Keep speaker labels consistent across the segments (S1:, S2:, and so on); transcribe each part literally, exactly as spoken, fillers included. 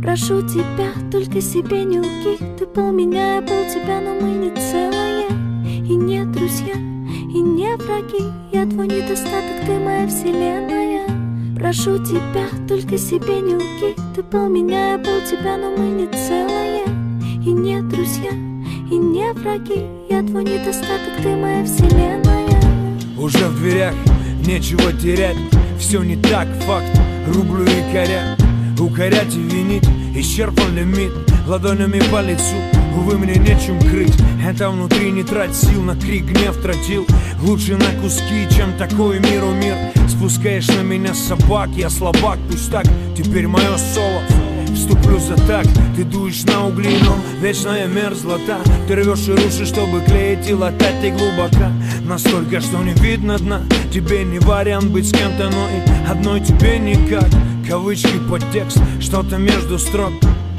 S1: Прошу тебя, только себе не лги. Ты пол меня, я пол тебя, но мы не целое. И не друзья, и не враги. Я твой недостаток, ты моя вселенная. Прошу тебя, только себе не лги. Ты пол меня, я пол тебя, но мы не целое. И не друзья, и не враги. Я твой недостаток, ты моя вселенная.
S2: Уже в дверях, нечего терять. Все не так, факт, рублю и коря. Укорять и винить, исчерпан лимит. Ладонями по лицу, увы, мне нечем крыть. Это внутри не трать сил, на крик гнев тратил. Лучше на куски, чем такой миру мир. Спускаешь на меня собак, я слабак, пусть так. Теперь мое соло, вступлю за так. Ты дуешь на угли, но вечная мерзлота. Ты рвешь и рушишь, чтобы клеить и латать. Ты глубоко, настолько, что не видно дна. Тебе не вариант быть с кем-то, но и одной тебе никак. Кавычки, подтекст, что-то между строк.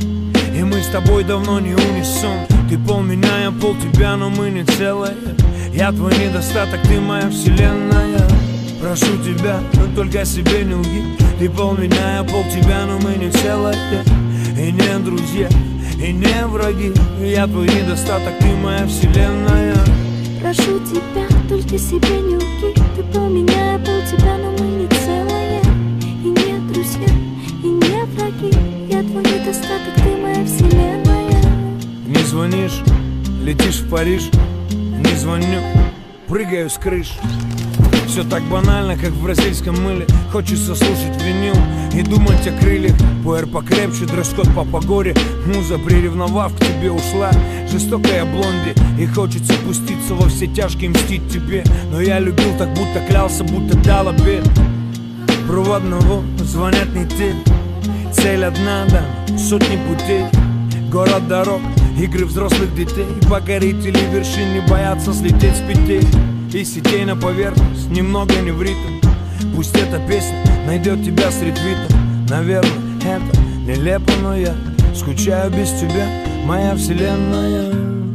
S2: И мы с тобой давно не унисон. Ты пол меня, я пол тебя, но мы не целое. Я твой недостаток, ты моя вселенная. Прошу тебя, но только себе не лги. Ты пол меня, я пол тебя, но мы не целое. И не друзья, и не враги. Я твой недостаток, ты моя вселенная.
S1: Прошу тебя, только себе не лги. Ты пол меня, я пол тебя, но мы не целое. И не друзья, и не враги. Я твой недостаток, ты моя вселенная.
S2: Не звонишь, летишь в Париж. Не звоню, прыгаю с крыш. Все так банально, как в бразильском мыле. Хочется слушать винил и думать о крыльях. Пуэр покрепче, дресс-код по погоде. Муза, приревновав, к тебе ушла. Жестокая блонди, и хочется пуститься во все тяжкие, мстить тебе. Но я любил так, будто клялся, будто дал обед. Проводного звонят не те. Цель одна, да, сотни путей. Город дорог, игры взрослых детей. Покорители вершин не боятся слететь с петель. И сетей на поверхность, немного не в ритм. Пусть эта песня найдет тебя среди твитов. Наверное, это нелепо, но я скучаю без тебя, моя вселенная.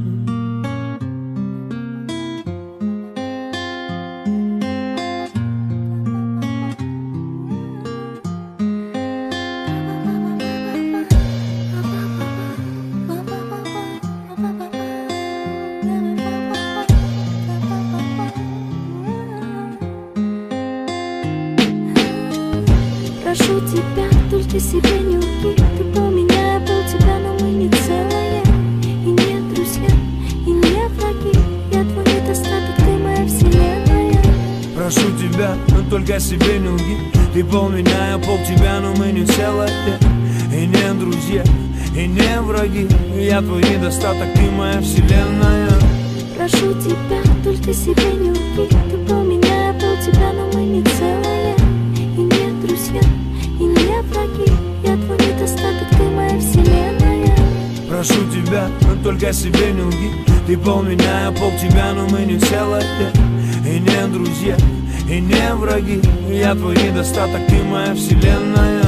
S1: Прошу тебя, только себе не лги. Ты пол меня, я пол тебя, но мы не целое. И не друзья, и не враги. Я твой недостаток, ты моя вселенная.
S2: Прошу тебя, но только себе не лги. Ты пол меня, я пол тебя, но мы не целое. И не друзья, и не враги. Я твой недостаток, ты моя вселенная.
S1: Прошу тебя, только себе не лги. Ты пол меня, я пол тебя, но мы не целое. И не друзья, и не враги. Я твой недостаток, ты моя вселенная.
S2: Прошу тебя, но только себе не лги. Ты пол меня, я пол тебя, но мы не целое. И не друзья, и не враги. Я твой недостаток, ты моя вселенная.